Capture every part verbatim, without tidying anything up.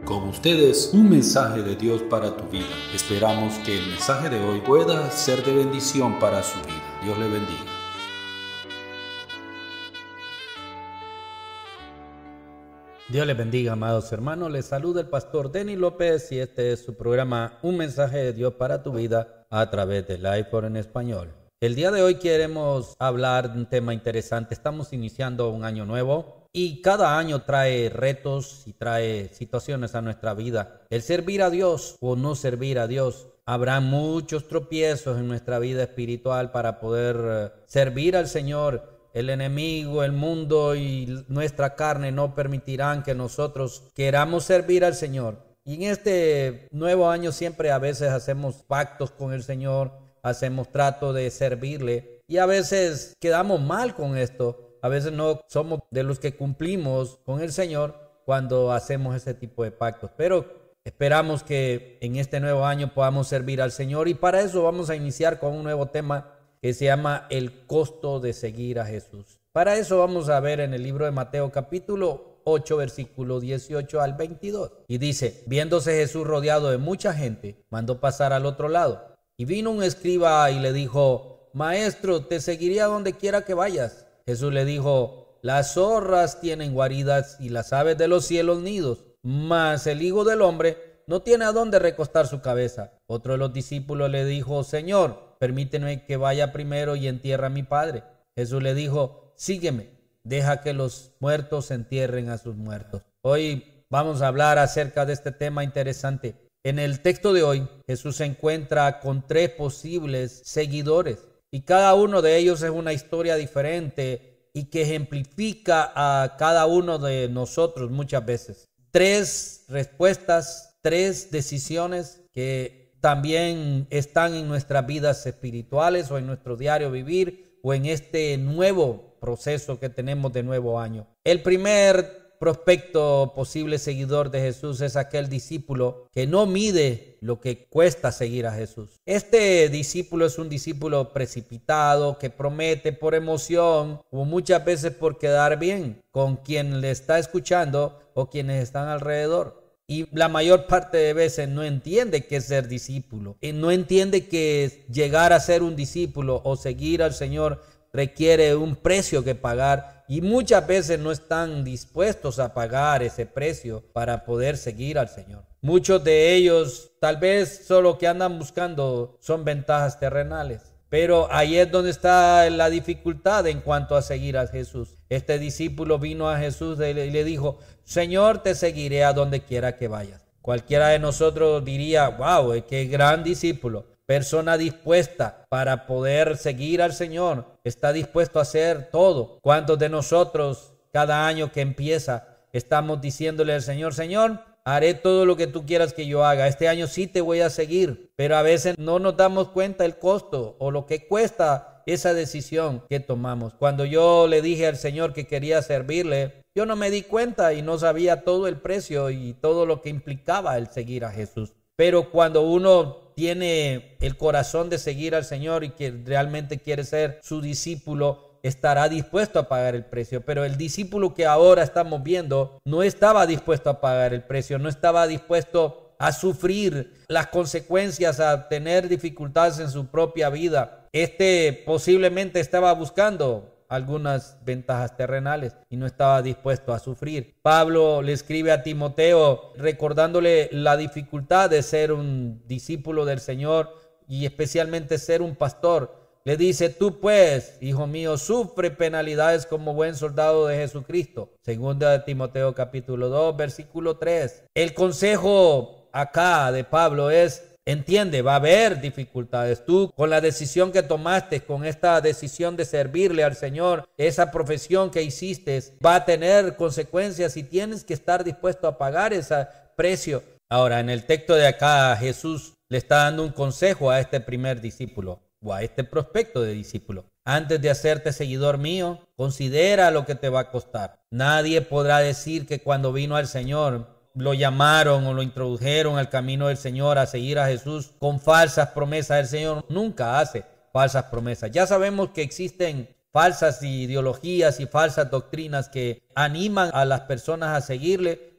Con ustedes, un mensaje de Dios para tu vida. Esperamos que el mensaje de hoy pueda ser de bendición para su vida. Dios le bendiga. Dios les bendiga, amados hermanos. Les saluda el pastor Denis López y este es su programa Un mensaje de Dios para tu vida a través de iPhone en español. El día de hoy queremos hablar de un tema interesante. Estamos iniciando un año nuevo y cada año trae retos y trae situaciones a nuestra vida. El servir a Dios o no servir a Dios. Habrá muchos tropiezos en nuestra vida espiritual para poder servir al Señor. El enemigo, el mundo y nuestra carne no permitirán que nosotros queramos servir al Señor. Y en este nuevo año siempre a veces hacemos pactos con el Señor, hacemos trato de servirle y a veces quedamos mal con esto. A veces no somos de los que cumplimos con el Señor cuando hacemos ese tipo de pactos. Pero esperamos que en este nuevo año podamos servir al Señor y para eso vamos a iniciar con un nuevo tema que se llama el costo de seguir a Jesús. Para eso vamos a ver en el libro de Mateo capítulo ocho, versículo dieciocho al veintidós. Y dice, viéndose Jesús rodeado de mucha gente, mandó pasar al otro lado. Y vino un escriba y le dijo, Maestro, te seguiré a donde quiera que vayas. Jesús le dijo, las zorras tienen guaridas y las aves de los cielos nidos, mas el Hijo del Hombre no tiene a dónde recostar su cabeza. Otro de los discípulos le dijo, Señor, permíteme que vaya primero y entierre a mi padre. Jesús le dijo, sígueme, deja que los muertos entierren a sus muertos. Hoy vamos a hablar acerca de este tema interesante. En el texto de hoy, Jesús se encuentra con tres posibles seguidores y cada uno de ellos es una historia diferente y que ejemplifica a cada uno de nosotros muchas veces. Tres respuestas, tres decisiones que también están en nuestras vidas espirituales o en nuestro diario vivir o en este nuevo proceso que tenemos de nuevo año. El primer prospecto posible seguidor de Jesús es aquel discípulo que no mide lo que cuesta seguir a Jesús. Este discípulo es un discípulo precipitado que promete por emoción o muchas veces por quedar bien con quien le está escuchando o quienes están alrededor. Y la mayor parte de veces no entiende qué es ser discípulo. Y no entiende que llegar a ser un discípulo o seguir al Señor requiere un precio que pagar. Y muchas veces no están dispuestos a pagar ese precio para poder seguir al Señor. Muchos de ellos tal vez solo que andan buscando son ventajas terrenales. Pero ahí es donde está la dificultad en cuanto a seguir a Jesús. Este discípulo vino a Jesús y le dijo, Señor, te seguiré a donde quiera que vayas. Cualquiera de nosotros diría, wow, qué gran discípulo. Persona dispuesta para poder seguir al Señor. Está dispuesto a hacer todo. ¿Cuántos de nosotros cada año que empieza estamos diciéndole al Señor, Señor, haré todo lo que tú quieras que yo haga. Este año sí te voy a seguir. Pero a veces no nos damos cuenta el costo o lo que cuesta esa decisión que tomamos. Cuando yo le dije al Señor que quería servirle, yo no me di cuenta y no sabía todo el precio y todo lo que implicaba el seguir a Jesús. Pero cuando uno tiene el corazón de seguir al Señor y que realmente quiere ser su discípulo, estará dispuesto a pagar el precio. Pero el discípulo que ahora estamos viendo no estaba dispuesto a pagar el precio, no estaba dispuesto a sufrir las consecuencias, a tener dificultades en su propia vida. Este posiblemente estaba buscando algunas ventajas terrenales y no estaba dispuesto a sufrir. Pablo le escribe a Timoteo recordándole la dificultad de ser un discípulo del Señor y especialmente ser un pastor. Le dice, tú pues, hijo mío, sufre penalidades como buen soldado de Jesucristo. Segunda de Timoteo capítulo dos, versículo tres. El consejo acá de Pablo es, entiende, va a haber dificultades. Tú con la decisión que tomaste, con esta decisión de servirle al Señor, esa profesión que hiciste, va a tener consecuencias y tienes que estar dispuesto a pagar ese precio. Ahora, en el texto de acá, Jesús le está dando un consejo a este primer discípulo o a este prospecto de discípulo. Antes de hacerte seguidor mío, considera lo que te va a costar. Nadie podrá decir que cuando vino al Señor lo llamaron o lo introdujeron al camino del Señor a seguir a Jesús con falsas promesas. El Señor nunca hace falsas promesas. Ya sabemos que existen falsas ideologías y falsas doctrinas que animan a las personas a seguirle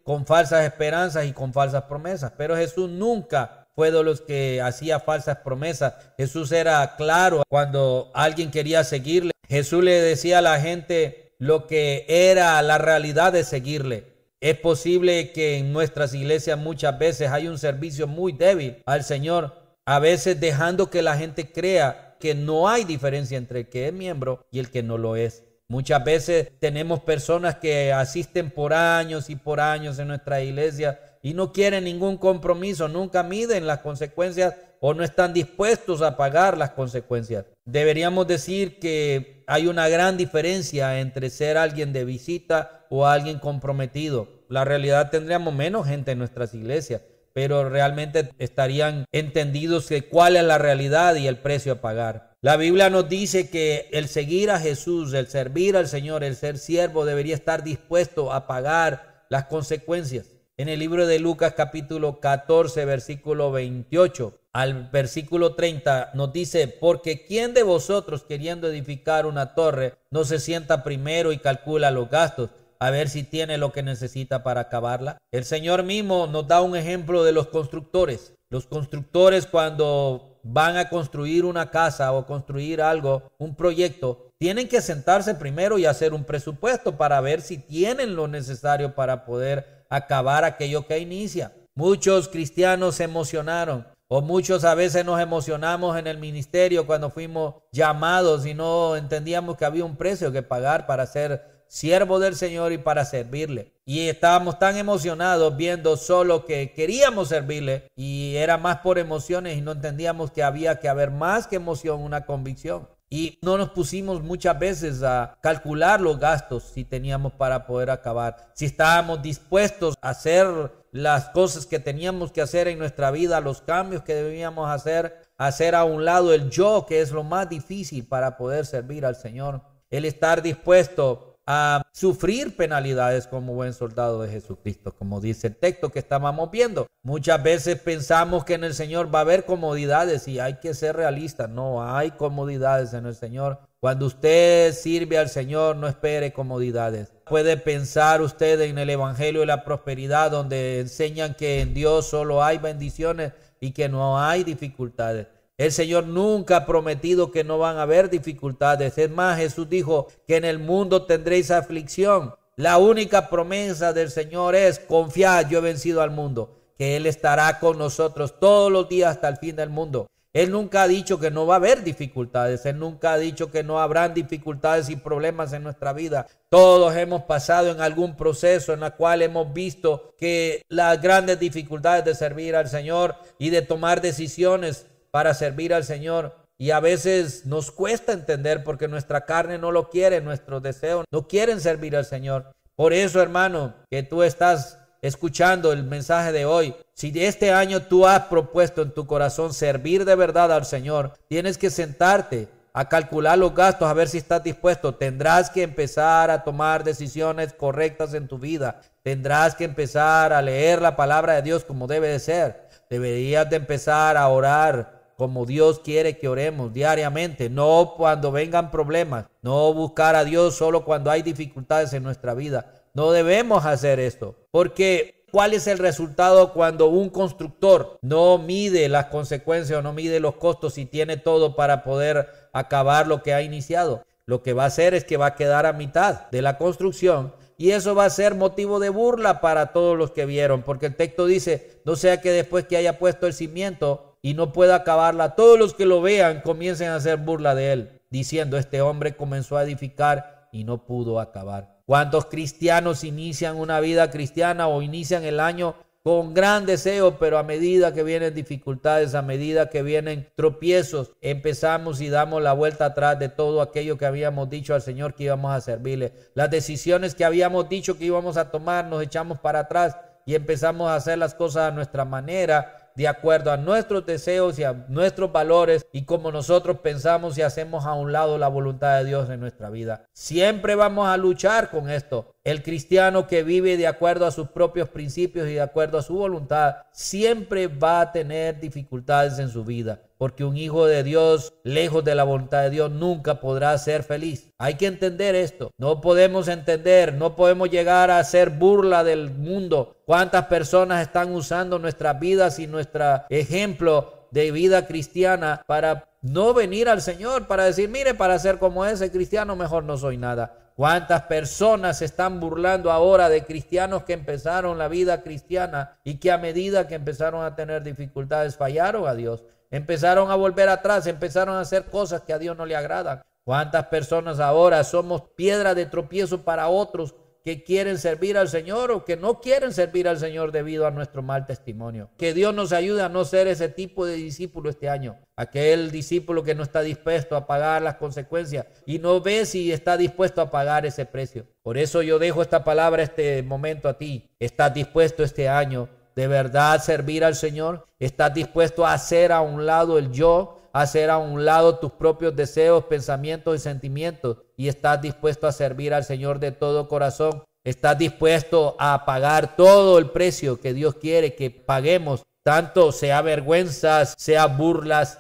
con falsas esperanzas y con falsas promesas. Pero Jesús nunca fue de los que hacía falsas promesas. Jesús era claro cuando alguien quería seguirle. Jesús le decía a la gente lo que era la realidad de seguirle. Es posible que en nuestras iglesias muchas veces hay un servicio muy débil al Señor, a veces dejando que la gente crea que no hay diferencia entre el que es miembro y el que no lo es. Muchas veces tenemos personas que asisten por años y por años en nuestra iglesia y no quieren ningún compromiso, nunca miden las consecuencias o no están dispuestos a pagar las consecuencias. Deberíamos decir que hay una gran diferencia entre ser alguien de visita o alguien comprometido. La realidad, tendríamos menos gente en nuestras iglesias, pero realmente estarían entendidos de cuál es la realidad y el precio a pagar. La Biblia nos dice que el seguir a Jesús, el servir al Señor, el ser siervo, debería estar dispuesto a pagar las consecuencias. En el libro de Lucas capítulo catorce, versículo veintiocho al versículo treinta nos dice: porque ¿quién de vosotros, queriendo edificar una torre, no se sienta primero y calcula los gastos, a ver si tiene lo que necesita para acabarla? El Señor mismo nos da un ejemplo de los constructores. Los constructores, cuando van a construir una casa o construir algo, un proyecto, tienen que sentarse primero y hacer un presupuesto para ver si tienen lo necesario para poder acabar aquello que inicia. Muchos cristianos se emocionaron, o muchos a veces nos emocionamos en el ministerio cuando fuimos llamados y no entendíamos que había un precio que pagar para ser siervo del Señor y para servirle. Y estábamos tan emocionados viendo solo que queríamos servirle y era más por emociones y no entendíamos que había que haber más que emoción, una convicción. Y no nos pusimos muchas veces a calcular los gastos si teníamos para poder acabar, si estábamos dispuestos a hacer las cosas que teníamos que hacer en nuestra vida, los cambios que debíamos hacer, hacer a un lado el yo, que es lo más difícil para poder servir al Señor. El estar dispuesto a sufrir penalidades como buen soldado de Jesucristo, como dice el texto que estábamos viendo. Muchas veces pensamos que en el Señor va a haber comodidades y hay que ser realistas. No hay comodidades en el Señor. Cuando usted sirve al Señor, no espere comodidades. Puede pensar usted en el Evangelio de la Prosperidad, donde enseñan que en Dios solo hay bendiciones y que no hay dificultades. El Señor nunca ha prometido que no van a haber dificultades. Es más, Jesús dijo que en el mundo tendréis aflicción. La única promesa del Señor es: confiad, yo he vencido al mundo, que Él estará con nosotros todos los días hasta el fin del mundo. Él nunca ha dicho que no va a haber dificultades. Él nunca ha dicho que no habrán dificultades y problemas en nuestra vida. Todos hemos pasado en algún proceso en el cual hemos visto que las grandes dificultades de servir al Señor y de tomar decisiones para servir al Señor, y a veces nos cuesta entender porque nuestra carne no lo quiere, nuestros deseos no quieren servir al Señor. Por eso, hermano, que tú estás escuchando el mensaje de hoy, si este año tú has propuesto en tu corazón servir de verdad al Señor, tienes que sentarte a calcular los gastos, a ver si estás dispuesto. Tendrás que empezar a tomar decisiones correctas en tu vida. Tendrás que empezar a leer la palabra de Dios como debe de ser. Deberías de empezar a orar como Dios quiere que oremos diariamente, no cuando vengan problemas, no buscar a Dios solo cuando hay dificultades en nuestra vida. No debemos hacer esto, porque ¿cuál es el resultado cuando un constructor no mide las consecuencias o no mide los costos y tiene todo para poder acabar lo que ha iniciado? Lo que va a hacer es que va a quedar a mitad de la construcción y eso va a ser motivo de burla para todos los que vieron, porque el texto dice: no sea que después que haya puesto el cimiento y no pueda acabarla, todos los que lo vean comiencen a hacer burla de él, diciendo: este hombre comenzó a edificar y no pudo acabar. ¿Cuántos cristianos inician una vida cristiana o inician el año con gran deseo, pero a medida que vienen dificultades, a medida que vienen tropiezos, empezamos y damos la vuelta atrás de todo aquello que habíamos dicho al Señor que íbamos a servirle? Las decisiones que habíamos dicho que íbamos a tomar, nos echamos para atrás y empezamos a hacer las cosas a nuestra manera, de acuerdo a nuestros deseos y a nuestros valores y como nosotros pensamos, y hacemos a un lado la voluntad de Dios en nuestra vida. Siempre vamos a luchar con esto. El cristiano que vive de acuerdo a sus propios principios y de acuerdo a su voluntad siempre va a tener dificultades en su vida, porque un hijo de Dios, lejos de la voluntad de Dios, nunca podrá ser feliz. Hay que entender esto. No podemos entender, no podemos llegar a hacer burla del mundo. ¿Cuántas personas están usando nuestras vidas y nuestro ejemplo de vida cristiana para no venir al Señor, para decir, mire, para ser como ese cristiano mejor no soy nada? ¿Cuántas personas se están burlando ahora de cristianos que empezaron la vida cristiana y que a medida que empezaron a tener dificultades fallaron a Dios? Empezaron a volver atrás, empezaron a hacer cosas que a Dios no le agradan. ¿Cuántas personas ahora somos piedra de tropiezo para otros que quieren servir al Señor o que no quieren servir al Señor debido a nuestro mal testimonio? Que Dios nos ayude a no ser ese tipo de discípulo este año. Aquel discípulo que no está dispuesto a pagar las consecuencias y no ve si está dispuesto a pagar ese precio. Por eso yo dejo esta palabra, este momento a ti. ¿Estás dispuesto este año de verdad a servir al Señor? ¿Estás dispuesto a hacer a un lado el yo? Hacer a un lado tus propios deseos, pensamientos y sentimientos, y estás dispuesto a servir al Señor de todo corazón. Estás dispuesto a pagar todo el precio que Dios quiere que paguemos, tanto sea vergüenzas, sea burlas,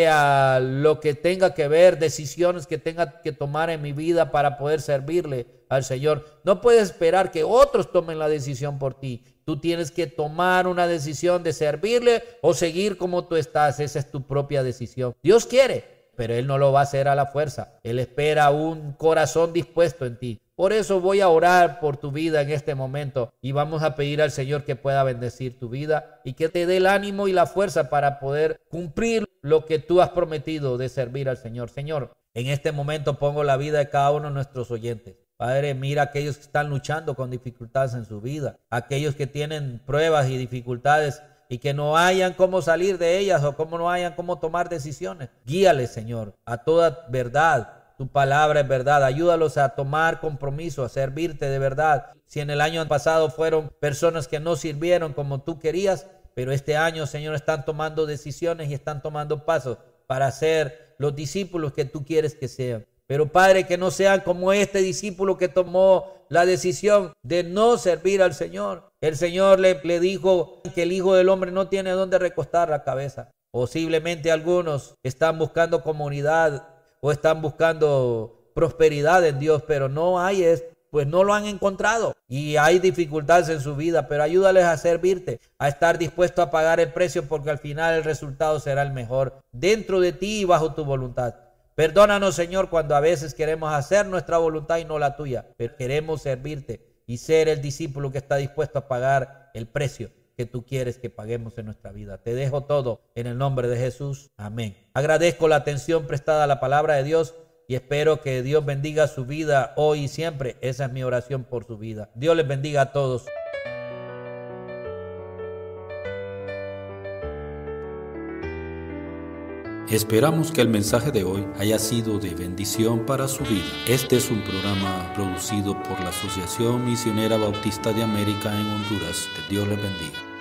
sea lo que tenga que ver, decisiones que tenga que tomar en mi vida para poder servirle al Señor. No puedes esperar que otros tomen la decisión por ti. Tú tienes que tomar una decisión de servirle o seguir como tú estás. Esa es tu propia decisión. Dios quiere, pero Él no lo va a hacer a la fuerza. Él espera un corazón dispuesto en ti. Por eso voy a orar por tu vida en este momento y vamos a pedir al Señor que pueda bendecir tu vida y que te dé el ánimo y la fuerza para poder cumplir lo que tú has prometido de servir al Señor. Señor, en este momento pongo la vida de cada uno de nuestros oyentes. Padre, mira a aquellos que están luchando con dificultades en su vida, aquellos que tienen pruebas y dificultades y que no hayan cómo salir de ellas o cómo no hayan cómo tomar decisiones. Guíales, Señor, a toda verdad. Tu palabra es verdad. Ayúdalos a tomar compromiso, a servirte de verdad. Si en el año pasado fueron personas que no sirvieron como tú querías, pero este año, Señor, están tomando decisiones y están tomando pasos para ser los discípulos que tú quieres que sean. Pero Padre, que no sean como este discípulo que tomó la decisión de no servir al Señor. El Señor le, le dijo que el Hijo del Hombre no tiene dónde recostar la cabeza. Posiblemente algunos están buscando comunidad o están buscando prosperidad en Dios, pero no hay esto. Pues no lo han encontrado y hay dificultades en su vida, pero ayúdales a servirte, a estar dispuesto a pagar el precio, porque al final el resultado será el mejor dentro de ti y bajo tu voluntad. Perdónanos, Señor, cuando a veces queremos hacer nuestra voluntad y no la tuya, pero queremos servirte y ser el discípulo que está dispuesto a pagar el precio que tú quieres que paguemos en nuestra vida. Te dejo todo en el nombre de Jesús. Amén. Agradezco la atención prestada a la palabra de Dios y espero que Dios bendiga su vida hoy y siempre. Esa es mi oración por su vida. Dios les bendiga a todos. Esperamos que el mensaje de hoy haya sido de bendición para su vida. Este es un programa producido por la Asociación Misionera Bautista de América en Honduras. Que Dios les bendiga.